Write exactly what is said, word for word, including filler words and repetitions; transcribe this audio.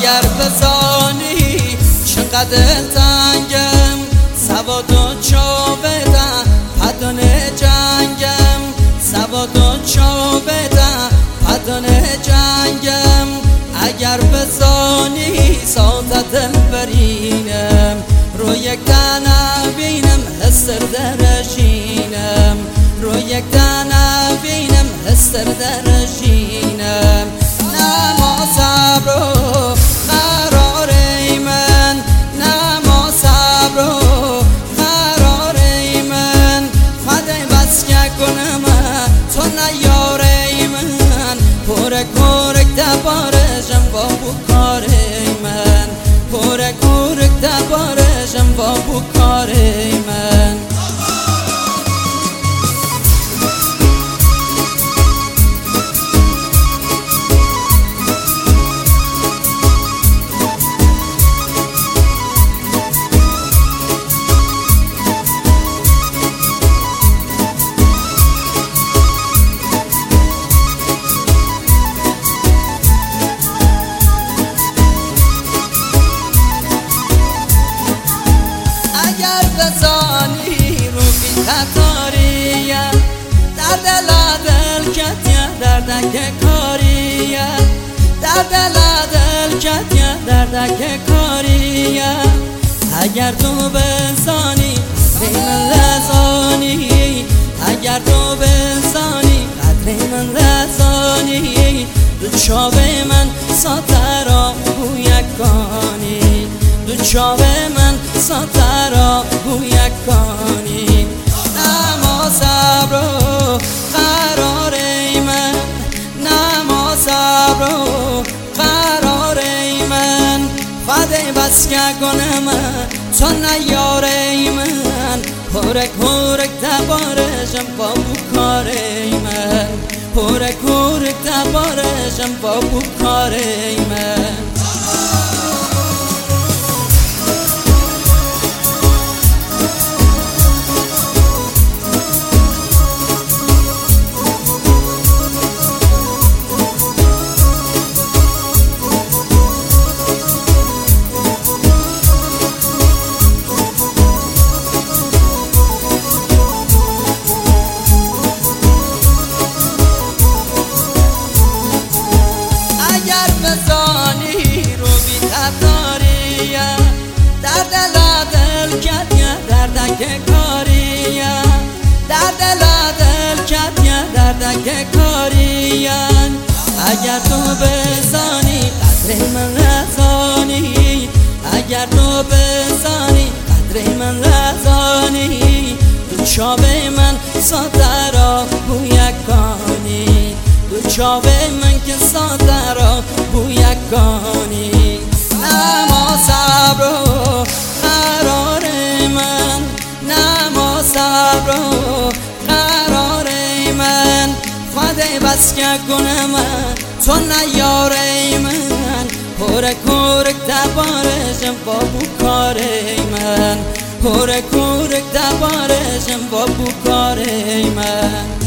اگر بزانی چقدر تنگم سواد و چا بدم پدان جنگم سواد و چا بدم پدان جنگم اگر بزانی سازدم برینم رو یک دنه بینم هستر درشینم رو یک دنه بینم هستر درشینم نما صبر و قرار من نما صبر و قرار من خدای بس که کنم تو نیاره من پورک پورک دبارشم با بکار من پورک پورک دبارشم با بکار من بزانی رو بی تطاریه در دل دل کتیه دردک کاریه در دل دل کتیه دردک کاریه اگر تو بزانی قدر من لزانی اگر تو بزانی قدر من لزانی دو چاوه من ساترا بو یکانی دو چاوه من ساترا بو یکانی نما صبر و قرار من نما صبر و قرار من خدای بس که کنم تو نیاره من پورک پورک دبارشم با بکار من پورک پورک دبارشم با بکار من در دل دل کتیه دردک کاریه در دل دل کتیه دردک کاریه اگر تو بزانی قدر من لزانی اگر تو بزانی قدر من لزانی دو چاوه من ساترا بو یکانی دو چاوه من که ساترا بو یکانی نما صبر و قرار من نما صبر و قرار من خدای بس که کنم تو نیاره من پورک پورک دبارشم با بکار من پورک پورک دبارشم با بکار من